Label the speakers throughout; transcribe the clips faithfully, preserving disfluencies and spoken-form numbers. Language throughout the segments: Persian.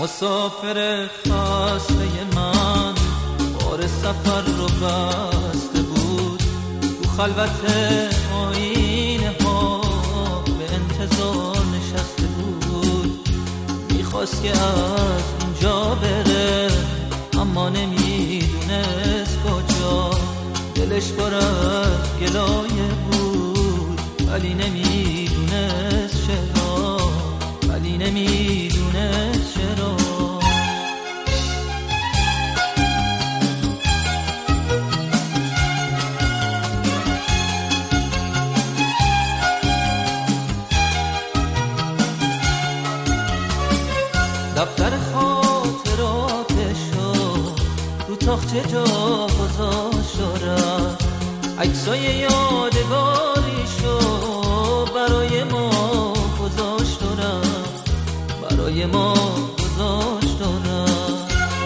Speaker 1: مسافر خسته من بار سفر رو بسته بود، تو خلوت آینه ها به انتظار نشسته بود. میخواست که از اینجا بره اما نمیدونست کجا، دلش پر از گلایه بود ولی نمیدونست چرا، ولی نمیدونست چرا. دفتر خاطراتشو رو تاخچه جا گذاشت دارم، عکسای یادگاریشو برای ما گذاشت دارم، برای ما گذاشت دارم.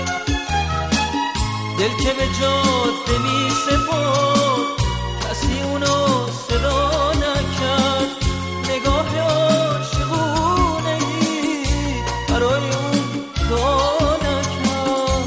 Speaker 1: دل که به جاده می سپرد کسی اونو صدا نکرد، نگاه عاشقونه ای برای اون دعا نکرد.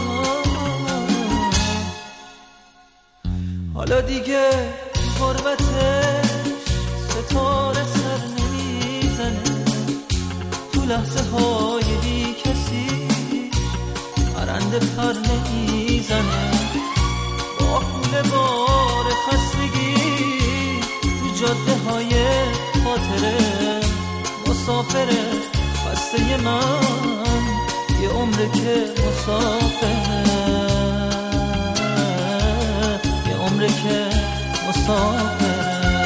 Speaker 1: حالا دیگه غربتش ستاره سر نمیزنه، تو لحظه های بی کسی پرنده پر نمیزنه. با خونه بار خستگی تو جاده های خاطره مسافره خسته من، یه عمره که مسافره، یه عمره که مسافره.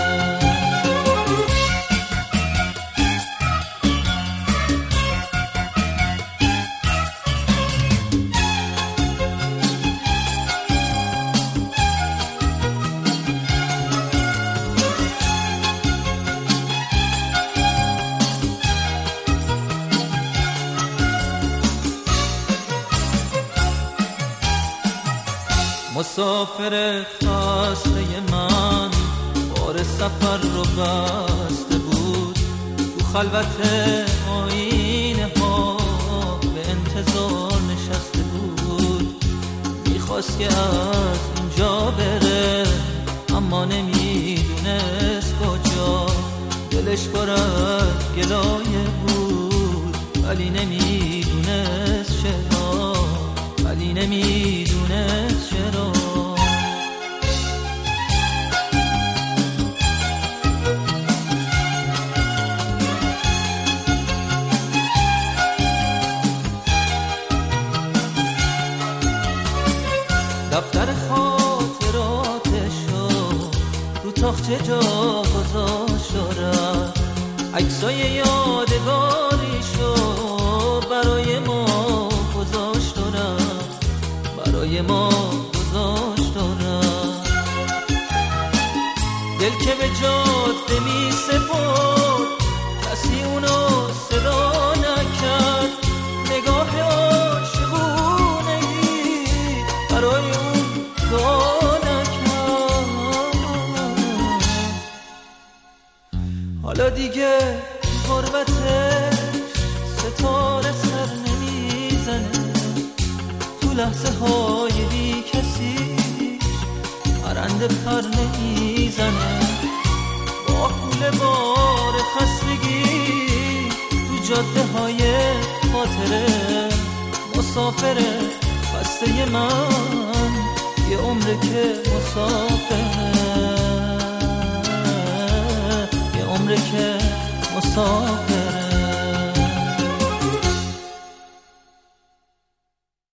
Speaker 1: مسافر خسته من بار سفر رو بسته بود، تو خلوت آینه ها به انتظار نشسته بود. میخواست که از اینجا بره اما نمیدونست کجا، دلش پر از گلایه بود ولی نمیدونست چرا، ولی نمیدونست چرا. دفتر خاطراتشو رو تاخچه جا گذاشت دارم، عکسای یادگاریشو برای ما گذاشت دارم، برای ما گذاشت دارم. دل که به جاده می سپرد کسی اونو صدا نکرد، نگاه عاشقونه ای برای اون دعا نکرد. حالا دیگه غربتش ستاره سر نمیزنه، تو لحظه های بی کسی پرنده پر نمیزنه. با خونه بار خستگی تو جاده های خاطره مسافره خسته من، یه عمره که مسافره، یه عمره که مسافره.